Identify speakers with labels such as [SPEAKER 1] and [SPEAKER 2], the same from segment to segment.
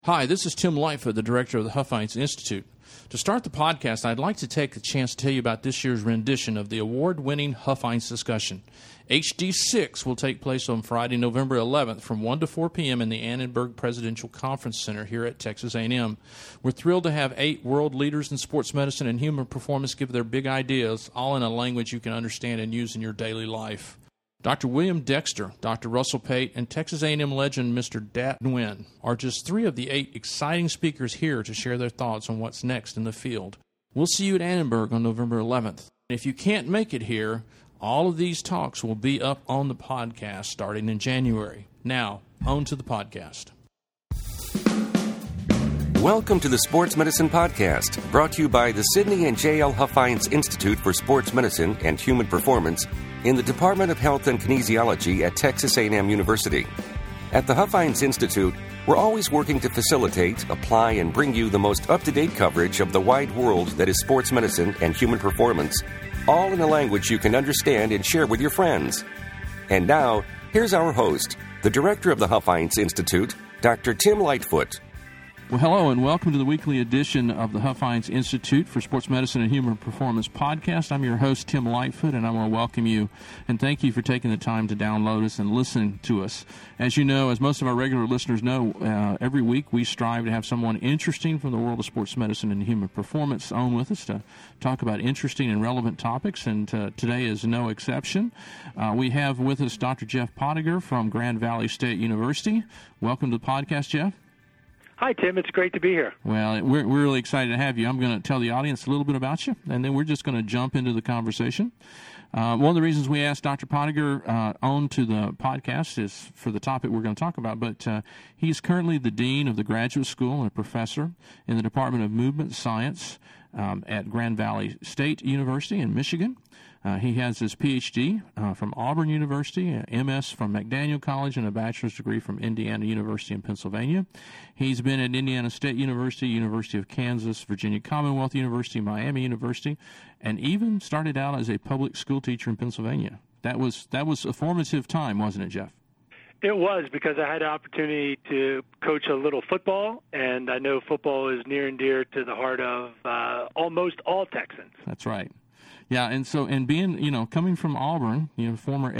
[SPEAKER 1] Hi, this is Tim Lightfoot, the director of the Huffines Institute. To start the podcast, I'd like to take the chance to tell you about this year's rendition of the award-winning Huffines discussion. HD6 will take place on Friday, November 11th from 1 to 4 p.m. in the Annenberg Presidential Conference Center here at Texas A&M. We're thrilled to have 8 world leaders in sports medicine and human performance give their big ideas, all in a language you can understand and use in your daily life. Dr. William Dexter, Dr. Russell Pate, and Texas A&M legend Mr. Dat Nguyen are just 3 of the 8 exciting speakers here to share their thoughts on what's next in the field. We'll see you at Annenberg on November 11th. If you can't make it here, all of these talks will be up on the podcast starting in January. Now, on to the podcast.
[SPEAKER 2] Welcome to the Sports Medicine Podcast, brought to you by the Sidney and J.L. Huffines Institute for Sports Medicine and Human Performance in the Department of Health and Kinesiology at Texas A&M University. At the Huffines Institute, we're always working to facilitate, apply, and bring you the most up-to-date coverage of the wide world that is sports medicine and human performance, all in a language you can understand and share with your friends. And now, here's our host, the director of the Huffines Institute, Dr. Tim Lightfoot.
[SPEAKER 1] Well, hello, and welcome to the weekly edition of the Huffines Institute for Sports Medicine and Human Performance podcast. I'm your host, Tim Lightfoot, and I want to welcome you and thank you for taking the time to download us and listen to us. As you know, as most of our regular listeners know, every week we strive to have someone interesting from the world of sports medicine and human performance on with us to talk about interesting and relevant topics, and today is no exception. We have with us Dr. Jeff Pottinger from Grand Valley State University. Welcome to the podcast, Jeff.
[SPEAKER 3] Hi, Tim. It's great to be here.
[SPEAKER 1] Well, we're really excited to have you. I'm going to tell the audience a little bit about you, and then we're just going to jump into the conversation. One of the reasons we asked Dr. Pottinger on to the podcast is for the topic we're going to talk about, but he's currently the dean of the graduate school and a professor in the Department of Movement Science at Grand Valley State University in Michigan. He has his Ph.D. From Auburn University, an MS from McDaniel College, and a bachelor's degree from Indiana University in Pennsylvania. He's been at Indiana State University, University of Kansas, Virginia Commonwealth University, Miami University, and even started out as a public school teacher in Pennsylvania. That was a formative time, wasn't it, Jeff?
[SPEAKER 3] It was, because I had the opportunity to coach a little football, and I know football is near and dear to the heart of almost all Texans.
[SPEAKER 1] That's right. Yeah, and being, coming from Auburn, former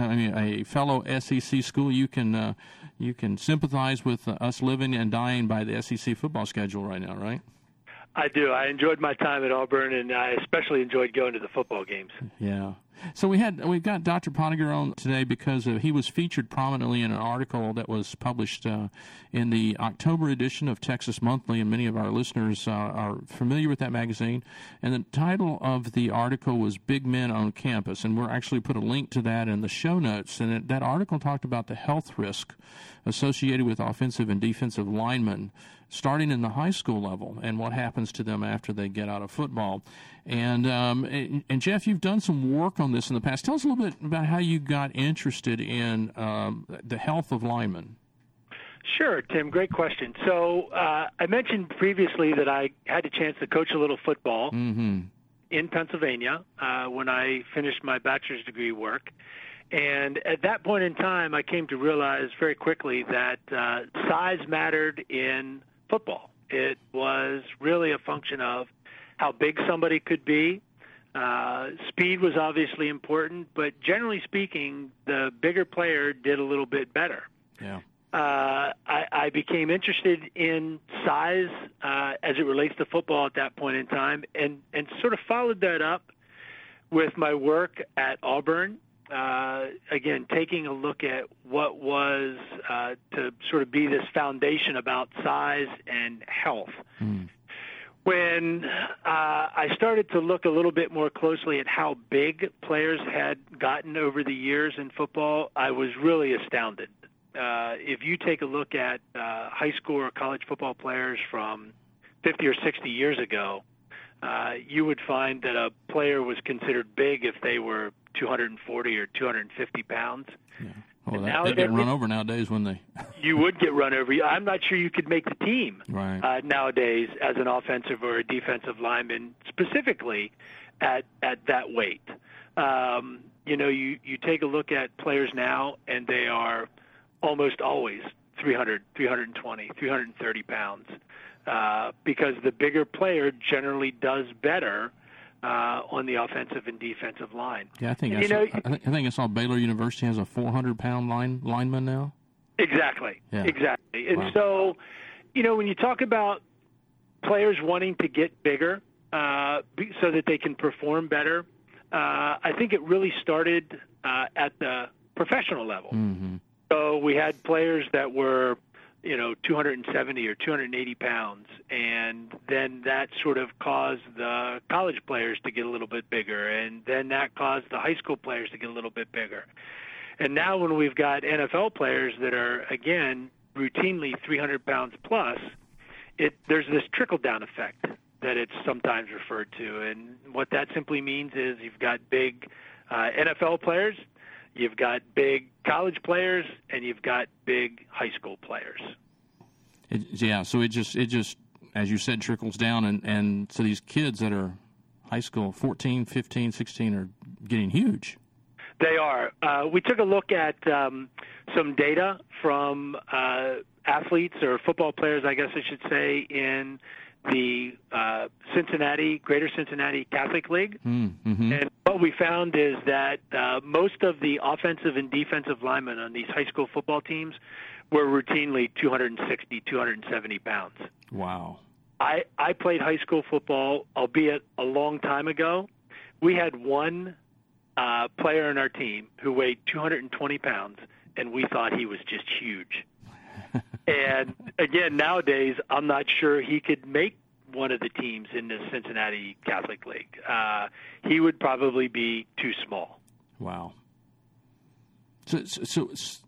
[SPEAKER 1] a fellow SEC school, you can sympathize with us living and dying by the SEC football schedule right now, right?
[SPEAKER 3] I do. I enjoyed my time at Auburn, and I especially enjoyed going to the football games.
[SPEAKER 1] Yeah. So we've got Dr. Pottinger on today because he was featured prominently in an article that was published in the October edition of Texas Monthly, and many of our listeners are familiar with that magazine. And the title of the article was Big Men on Campus, and we'll actually put a link to that in the show notes. And that article talked about the health risk associated with offensive and defensive linemen starting in the high school level and what happens to them after they get out of football. And Jeff, you've done some work on this in the past. Tell us a little bit about how you got interested in the health of linemen.
[SPEAKER 3] Sure, Tim. Great question. So I mentioned previously that I had a chance to coach a little football in Pennsylvania when I finished my bachelor's degree work. And at that point in time, I came to realize very quickly that size mattered in football. It was really a function of how big somebody could be. Speed was obviously important, but generally speaking, the bigger player did a little bit better.
[SPEAKER 1] Yeah.
[SPEAKER 3] I became interested in size as it relates to football at that point in time, and sort of followed that up with my work at Auburn. Again, taking a look at what was to sort of be this foundation about size and health. When I started to look a little bit more closely at how big players had gotten over the years in football, I was really astounded. If you take a look at high school or college football players from 50 or 60 years ago, you would find that a player was considered big if they were 240 or 250 pounds.
[SPEAKER 1] Yeah. Well, they get run over nowadays when they...
[SPEAKER 3] You would get run over. I'm not sure you could make the team
[SPEAKER 1] nowadays
[SPEAKER 3] as an offensive or a defensive lineman, specifically at that weight. You take a look at players now, and they are almost always 300, 320, 330 pounds, because the bigger player generally does better on the offensive and defensive line.
[SPEAKER 1] Yeah, I think I saw Baylor University has a 400-pound lineman now.
[SPEAKER 3] Exactly.
[SPEAKER 1] Yeah.
[SPEAKER 3] Exactly. And
[SPEAKER 1] wow.
[SPEAKER 3] so, when you talk about players wanting to get bigger so that they can perform better, I think it really started at the professional level.
[SPEAKER 1] Mm-hmm.
[SPEAKER 3] So we had players that were, 270 or 280 pounds, and then that sort of caused the college players to get a little bit bigger, and then that caused the high school players to get a little bit bigger. And now when we've got NFL players that are, again, routinely 300 pounds plus, there's this trickle-down effect that it's sometimes referred to. And what that simply means is you've got big NFL players, you've got big college players, and you've got big high school players.
[SPEAKER 1] So it just as you said, trickles down, and so these kids that are high school, 14, 15, 16, are getting huge.
[SPEAKER 3] They are. We took a look at some data from athletes or football players, I guess I should say, in the Greater Cincinnati Catholic League.
[SPEAKER 1] Mm-hmm.
[SPEAKER 3] And what we found is that most of the offensive and defensive linemen on these high school football teams were routinely 260, 270 pounds.
[SPEAKER 1] Wow.
[SPEAKER 3] I played high school football, albeit a long time ago. We had one player in our team who weighed 220 pounds, and we thought he was just huge. And, again, nowadays, I'm not sure he could make one of the teams in the Cincinnati Catholic League. He would probably be too small.
[SPEAKER 1] Wow. So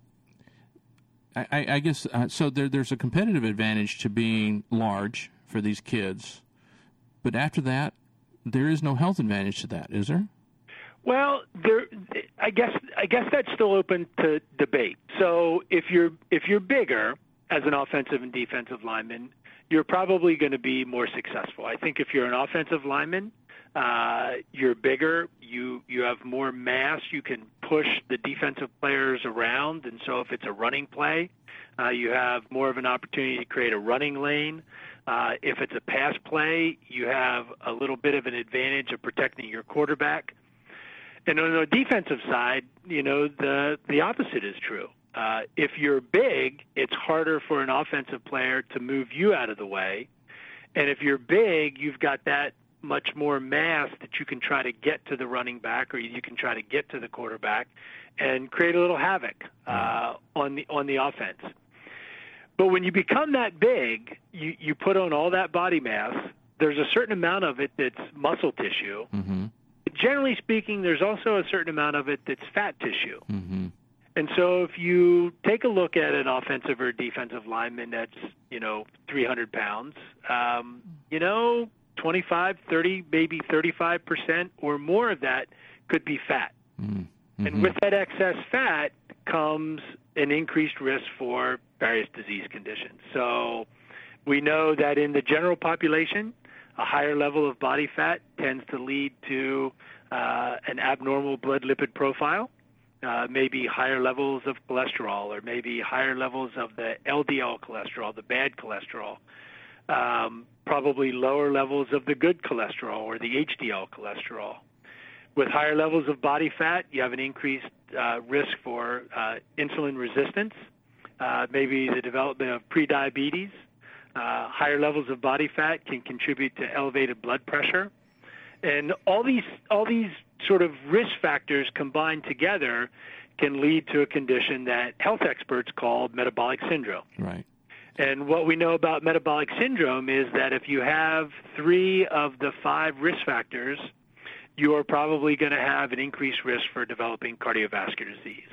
[SPEAKER 1] I guess so there's a competitive advantage to being large for these kids, but after that, there is no health advantage to that, is there?
[SPEAKER 3] Well, I guess that's still open to debate. So if you're bigger as an offensive and defensive lineman, you're probably going to be more successful. I think if you're an offensive lineman, you're bigger, you have more mass, you can push the defensive players around, and so if it's a running play, you have more of an opportunity to create a running lane. If it's a pass play, you have a little bit of an advantage of protecting your quarterback. And on the defensive side, the opposite is true. If you're big, it's harder for an offensive player to move you out of the way. And if you're big, you've got that much more mass that you can try to get to the running back, or you can try to get to the quarterback and create a little havoc on the offense. But when you become that big, you put on all that body mass. There's a certain amount of it that's muscle tissue.
[SPEAKER 1] Mm-hmm.
[SPEAKER 3] Generally speaking, there's also a certain amount of it that's fat tissue.
[SPEAKER 1] Mm-hmm.
[SPEAKER 3] And so if you take a look at an offensive or defensive lineman that's, 300 pounds, 25, 30, maybe 35% or more of that could be fat.
[SPEAKER 1] Mm-hmm.
[SPEAKER 3] And with that excess fat comes an increased risk for various disease conditions. So we know that in the general population, a higher level of body fat tends to lead to an abnormal blood lipid profile, maybe higher levels of cholesterol, or maybe higher levels of the LDL cholesterol, the bad cholesterol, probably lower levels of the good cholesterol or the HDL cholesterol. With higher levels of body fat, you have an increased risk for insulin resistance, maybe the development of prediabetes. Higher levels of body fat can contribute to elevated blood pressure. And all these sort of risk factors combined together can lead to a condition that health experts call metabolic syndrome.
[SPEAKER 1] Right.
[SPEAKER 3] And what we know about metabolic syndrome is that if you have 3 of the 5 risk factors, you are probably going to have an increased risk for developing cardiovascular disease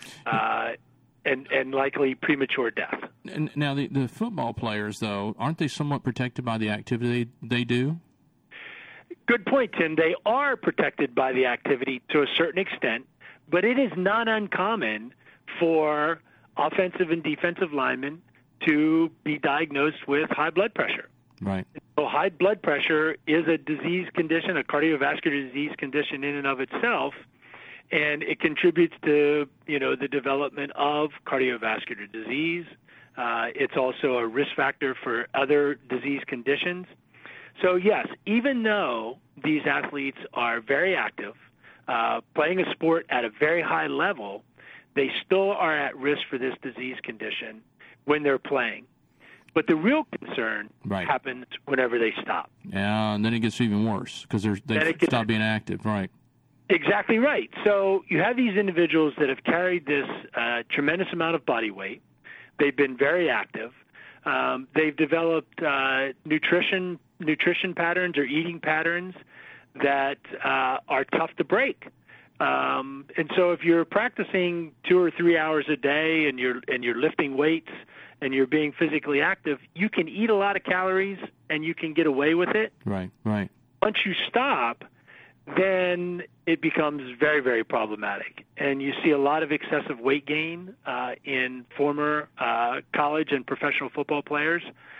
[SPEAKER 3] and likely premature death.
[SPEAKER 1] And now, the football players, though, aren't they somewhat protected by the activity they do?
[SPEAKER 3] Good point, Tim. They are protected by the activity to a certain extent, but it is not uncommon for offensive and defensive linemen to be diagnosed with high blood pressure.
[SPEAKER 1] Right.
[SPEAKER 3] So high blood pressure is a disease condition, a cardiovascular disease condition in and of itself, and it contributes to, the development of cardiovascular disease, It's also a risk factor for other disease conditions. So, yes, even though these athletes are very active, playing a sport at a very high level, they still are at risk for this disease condition when they're playing. But the real concern happens whenever they stop.
[SPEAKER 1] Yeah, and then it gets even worse because they stop being active, right?
[SPEAKER 3] Exactly right. So you have these individuals that have carried this tremendous amount of body weight. They've been very active. They've developed nutrition patterns or eating patterns that are tough to break. And so if you're practicing 2 or 3 hours a day and you're lifting weights and you're being physically active, you can eat a lot of calories and you can get away with it.
[SPEAKER 1] Right.
[SPEAKER 3] Once you stop, then it becomes very, very problematic. And you see a lot of excessive weight gain in former college and professional football players.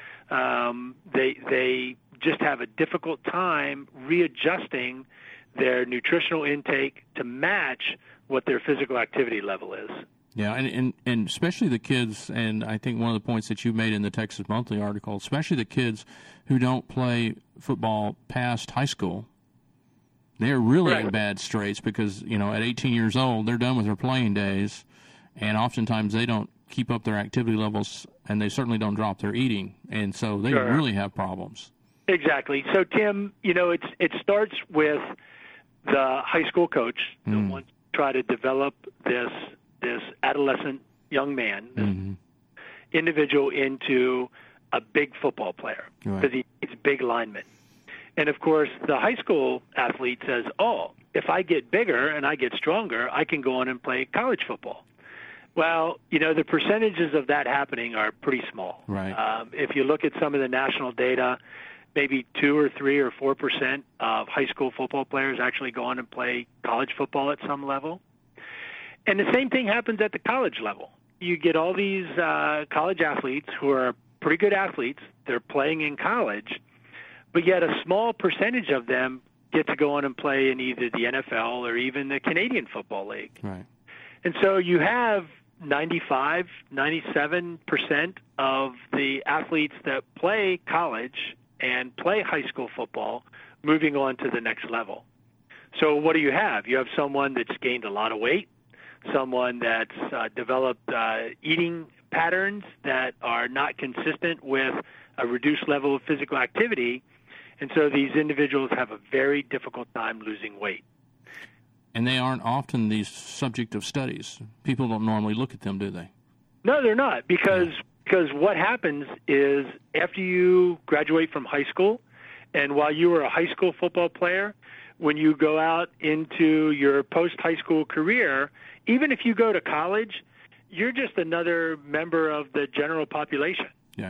[SPEAKER 3] They just have a difficult time readjusting their nutritional intake to match what their physical activity level is.
[SPEAKER 1] Yeah, and especially the kids, and I think one of the points that you made in the Texas Monthly article, especially the kids who don't play football past high school, they're really in bad straits because, at 18 years old, they're done with their playing days, and oftentimes they don't keep up their activity levels, and they certainly don't drop their eating, and so they really have problems.
[SPEAKER 3] Exactly. So, Tim, it starts with the high school coach that wants to try to develop this adolescent young man, this individual, into a big football player because he's a big lineman. And, of course, the high school athlete says, if I get bigger and I get stronger, I can go on and play college football. Well, the percentages of that happening are pretty small.
[SPEAKER 1] Right.
[SPEAKER 3] If you look at some of the national data, maybe 2 or 3 or 4% of high school football players actually go on and play college football at some level. And the same thing happens at the college level. You get all these college athletes who are pretty good athletes. They're playing in college, but yet a small percentage of them get to go on and play in either the NFL or even the Canadian Football League.
[SPEAKER 1] Right.
[SPEAKER 3] And so you have 95, 97% of the athletes that play college and play high school football moving on to the next level. So what do you have? You have someone that's gained a lot of weight, someone that's developed eating patterns that are not consistent with a reduced level of physical activity, and so these individuals have a very difficult time losing weight.
[SPEAKER 1] And they aren't often the subject of studies. People don't normally look at them, do they?
[SPEAKER 3] No, they're not, because what happens is after you graduate from high school, and while you were a high school football player, when you go out into your post-high school career, even if you go to college, you're just another member of the general population.
[SPEAKER 1] Yeah.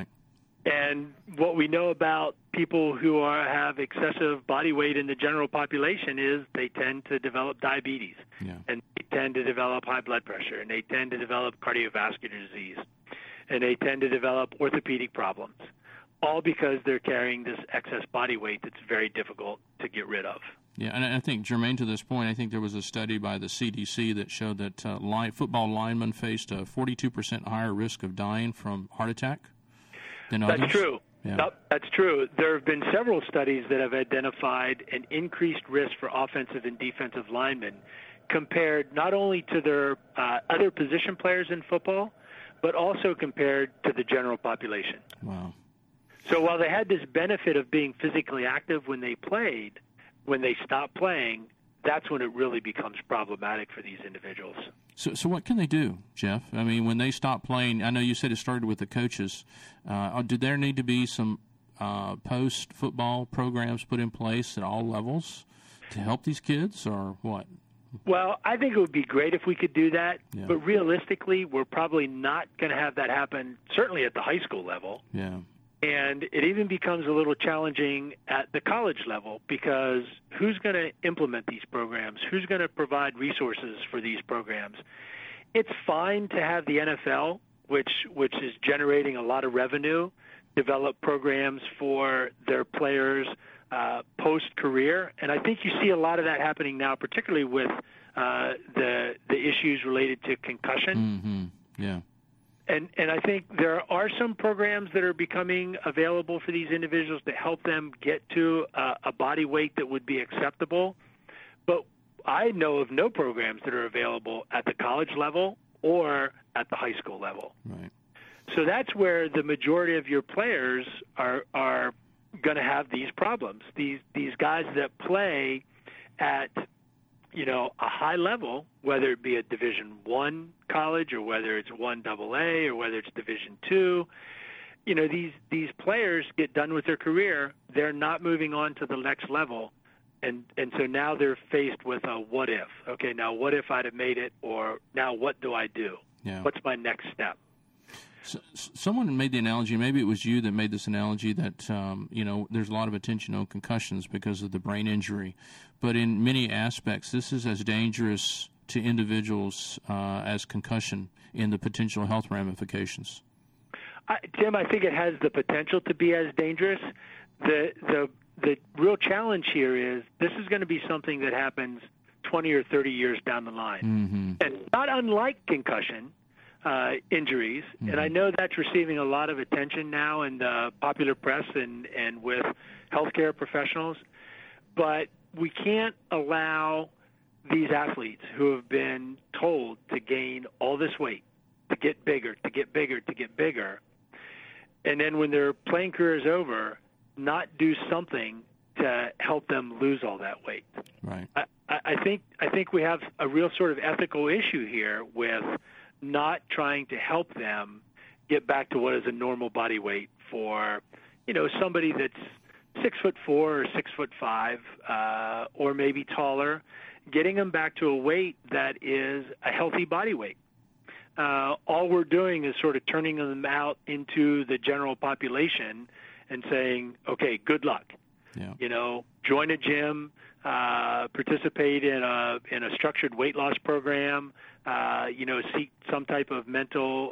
[SPEAKER 3] And what we know about people who have excessive body weight in the general population is they tend to develop diabetes, and they tend to develop high blood pressure, and they tend to develop cardiovascular disease, and they tend to develop orthopedic problems, all because they're carrying this excess body weight that's very difficult to get rid of.
[SPEAKER 1] Yeah, and I think, germane to this point, I think there was a study by the CDC that showed that football linemen faced a 42% higher risk of dying from heart attack than others.
[SPEAKER 3] That's true.
[SPEAKER 1] Yeah.
[SPEAKER 3] Nope, that's true. There have been several studies that have identified an increased risk for offensive and defensive linemen compared not only to their other position players in football, but also compared to the general population.
[SPEAKER 1] Wow.
[SPEAKER 3] So while they had this benefit of being physically active when they played, when they stop playing, that's when it really becomes problematic for these individuals.
[SPEAKER 1] So what can they do, Jeff? I mean, when they stop playing, I know you said it started with the coaches. Did there need to be some post-football programs put in place at all levels to help these kids, or what?
[SPEAKER 3] Well, I think it would be great if we could do that, but realistically, we're probably not going to have that happen, certainly at the high school level.
[SPEAKER 1] Yeah.
[SPEAKER 3] And it even becomes a little challenging at the college level because who's going to implement these programs? Who's going to provide resources for these programs? It's fine to have the NFL, which is generating a lot of revenue, develop programs for their players post-career. And I think you see a lot of that happening now, particularly with the issues related to concussion.
[SPEAKER 1] Mm-hmm. Yeah.
[SPEAKER 3] And I think there are some programs that are becoming available for these individuals to help them get to a body weight that would be acceptable. But I know of no programs that are available at the college level or at the high school level.
[SPEAKER 1] Right.
[SPEAKER 3] So that's where the majority of your players are going to have these problems. These guys that play at a high level, whether it be a Division I college or whether it's 1AA or whether it's Division II, these players get done with their career, they're not moving on to the next level, and so now they're faced with a what if. Okay, now what if I'd have made it, or now what do I do?
[SPEAKER 1] Yeah.
[SPEAKER 3] What's my next step?
[SPEAKER 1] So, someone made the analogy, maybe it was you that made this analogy, that there's a lot of attention on concussions because of the brain injury. But in many aspects, this is as dangerous to individuals as concussion in the potential health ramifications.
[SPEAKER 3] Tim, I think it has the potential to be as dangerous. The real challenge here is this is going to be something that happens 20 or 30 years down the line.
[SPEAKER 1] Mm-hmm.
[SPEAKER 3] And not unlike concussion injuries,
[SPEAKER 1] Mm-hmm.
[SPEAKER 3] and I know that's receiving a lot of attention now in the popular press and with healthcare professionals, but we can't allow these athletes who have been told to gain all this weight, to get bigger, to get bigger, to get bigger, and then when their playing career is over, not do something to help them lose all that weight.
[SPEAKER 1] Right.
[SPEAKER 3] I think we have a real sort of ethical issue here with not trying to help them get back to what is a normal body weight for, somebody that's 6'4" or 6'5", or maybe taller, getting them back to a weight that is a healthy body weight. All we're doing is sort of turning them out into the general population and saying, okay, good luck.
[SPEAKER 1] Yeah.
[SPEAKER 3] Join a gym, participate in a structured weight loss program, seek some type of mental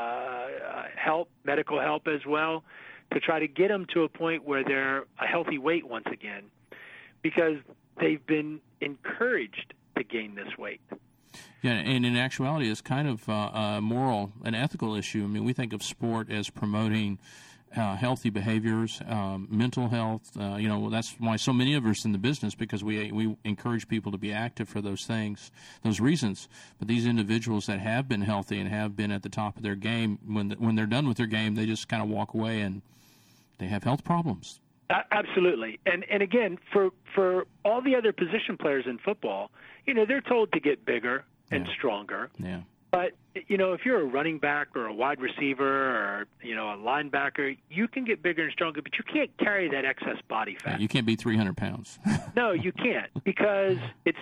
[SPEAKER 3] help, medical help as well, to try to get them to a point where they're a healthy weight once again, because they've been encouraged to gain this weight.
[SPEAKER 1] Yeah, and in actuality, it's kind of a moral and ethical issue. I mean, we think of sport as promoting healthy behaviors, mental health. That's why so many of us in the business, because we encourage people to be active for those things, those reasons. But these individuals that have been healthy and have been at the top of their game, when they're done with their game, they just kind of walk away and they have health problems.
[SPEAKER 3] Absolutely. And again, for all the other position players in football, they're told to get bigger and stronger.
[SPEAKER 1] Yeah.
[SPEAKER 3] But, if you're a running back or a wide receiver or, a linebacker, you can get bigger and stronger, but you can't carry that excess body fat.
[SPEAKER 1] Yeah, you can't be 300 pounds.
[SPEAKER 3] No, you can't, because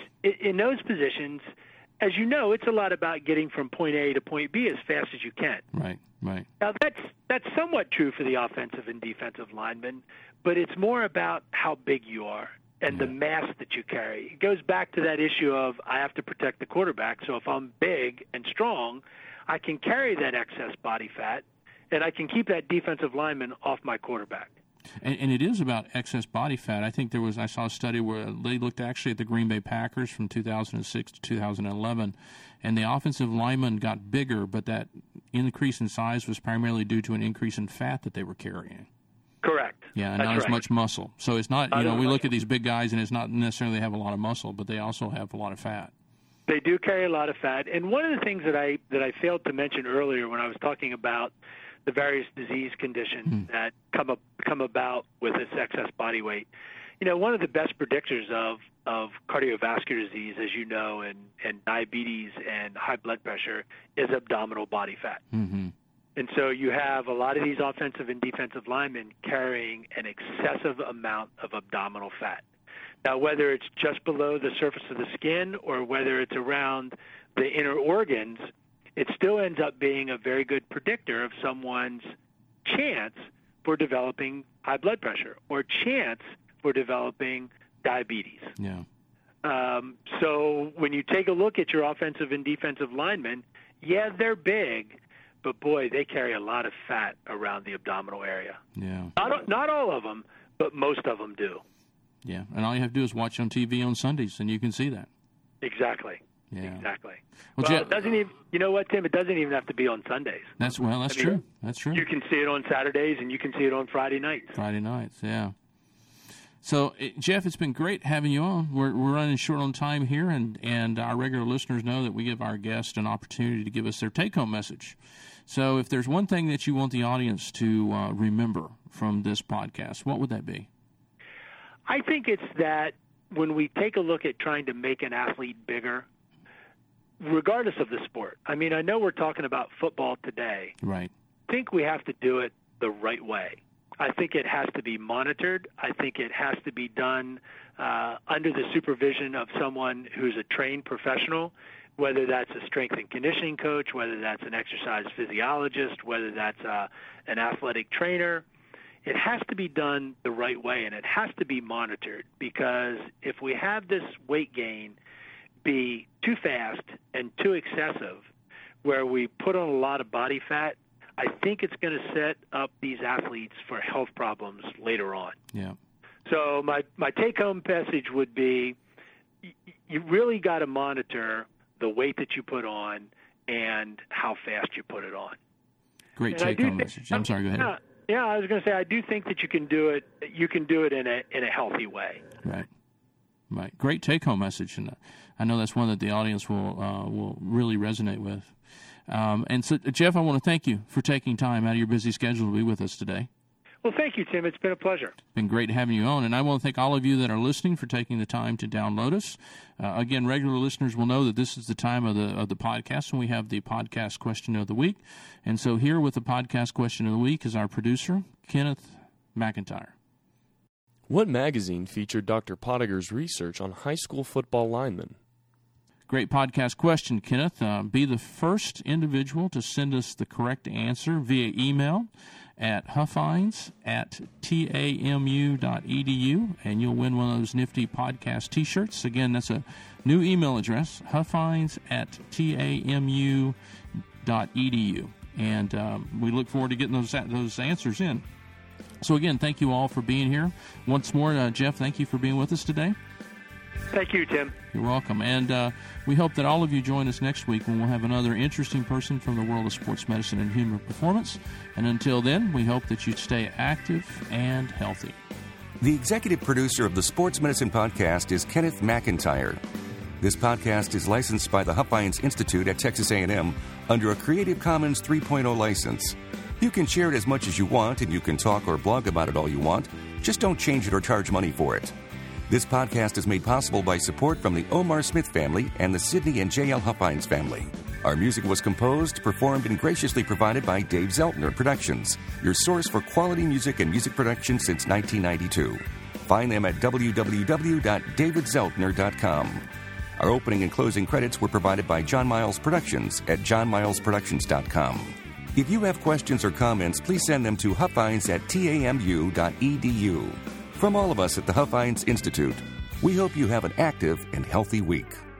[SPEAKER 3] in those positions, as you know, it's a lot about getting from point A to point B as fast as you can.
[SPEAKER 1] Right.
[SPEAKER 3] Now, that's somewhat true for the offensive and defensive linemen, but it's more about how big you are and the mass that you carry. It goes back to that issue of I have to protect the quarterback, so if I'm big and strong, I can carry that excess body fat, and I can keep that defensive lineman off my quarterback.
[SPEAKER 1] And it is about excess body fat. I saw a study where they looked actually at the Green Bay Packers from 2006 to 2011, and the offensive linemen got bigger, but that increase in size was primarily due to an increase in fat that they were carrying.
[SPEAKER 3] Correct.
[SPEAKER 1] Yeah, and not as much muscle. So it's not, we look at these big guys, and it's not necessarily they have a lot of muscle, but they also have a lot of fat.
[SPEAKER 3] They do carry a lot of fat. And one of the things that I failed to mention earlier when I was talking about the various disease conditions that come about with this excess body weight, one of the best predictors of cardiovascular disease, as you know, and diabetes and high blood pressure is abdominal body fat.
[SPEAKER 1] Mm-hmm.
[SPEAKER 3] And so you have a lot of these offensive and defensive linemen carrying an excessive amount of abdominal fat. Now, whether it's just below the surface of the skin or whether it's around the inner organs, it still ends up being a very good predictor of someone's chance for developing high blood pressure or chance for developing diabetes.
[SPEAKER 1] Yeah.
[SPEAKER 3] So when you take a look at your offensive and defensive linemen, they're big, but boy, they carry a lot of fat around the abdominal area.
[SPEAKER 1] Yeah.
[SPEAKER 3] Not all of them, but most of them do.
[SPEAKER 1] Yeah, and all you have to do is watch on TV on Sundays, and you can see that.
[SPEAKER 3] Exactly.
[SPEAKER 1] Yeah.
[SPEAKER 3] Exactly.
[SPEAKER 1] Well,
[SPEAKER 3] Well, it doesn't even. You know what, Tim? It doesn't even have to be on Sundays.
[SPEAKER 1] That's true. That's true.
[SPEAKER 3] You can see it on Saturdays, and you can see it on Friday nights.
[SPEAKER 1] Friday nights, yeah. So, Jeff, it's been great having you on. We're running short on time here, and our regular listeners know that we give our guests an opportunity to give us their take-home message. So if there's one thing that you want the audience to remember from this podcast, what would that be?
[SPEAKER 3] I think it's that when we take a look at trying to make an athlete bigger, regardless of the sport, I mean, I know we're talking about football today.
[SPEAKER 1] Right.
[SPEAKER 3] I think we have to do it the right way. I think it has to be monitored. I think it has to be done under the supervision of someone who's a trained professional, whether that's a strength and conditioning coach, whether that's an exercise physiologist, whether that's an athletic trainer. It has to be done the right way, and it has to be monitored, because if we have this weight gain be too fast and too excessive, where we put on a lot of body fat, I think it's going to set up these athletes for health problems later on.
[SPEAKER 1] Yeah.
[SPEAKER 3] So my take-home message would be you really got to monitor the weight that you put on and how fast you put it on.
[SPEAKER 1] Great take-home message. I'm sorry, go ahead.
[SPEAKER 3] Yeah, I was going to say I do think that you can do it. You can do it in a healthy way.
[SPEAKER 1] Right. Right. Great take-home message, and I know that's one that the audience will really resonate with. And so, Jeff, I want to thank you for taking time out of your busy schedule to be with us today.
[SPEAKER 3] Well, thank you, Tim. It's been a pleasure.
[SPEAKER 1] It's been great having you on, and I want to thank all of you that are listening for taking the time to download us. Again, regular listeners will know that this is the time of the podcast when we have the podcast question of the week. And so here with the podcast question of the week is our producer, Kenneth McIntyre.
[SPEAKER 4] What magazine featured Dr. Pottiger's research on high school football linemen?
[SPEAKER 1] Great podcast question, Kenneth. Be the first individual to send us the correct answer via email at huffines@tamu.edu, and you'll win one of those nifty podcast T-shirts. Again, that's a new email address, huffines@tamu.edu, and we look forward to getting those answers in. So again, thank you all for being here. Once more, Jeff, thank you for being with us today.
[SPEAKER 3] Thank you, Tim.
[SPEAKER 1] You're welcome. And we hope that all of you join us next week when we'll have another interesting person from the world of sports medicine and human performance. And until then, we hope that you stay active and healthy.
[SPEAKER 2] The executive producer of the Sports Medicine Podcast is Kenneth McIntyre. This podcast is licensed by the Huffines Institute at Texas A&M under a Creative Commons 3.0 license. You can share it as much as you want, and you can talk or blog about it all you want. Just don't change it or charge money for it. This podcast is made possible by support from the Omar Smith family and the Sidney and J.L. Huffines family. Our music was composed, performed, and graciously provided by Dave Zeltner Productions, your source for quality music and music production since 1992. Find them at www.davidzeltner.com. Our opening and closing credits were provided by John Miles Productions at johnmilesproductions.com. If you have questions or comments, please send them to huffines@tamu.edu. From all of us at the Huffines Institute, we hope you have an active and healthy week.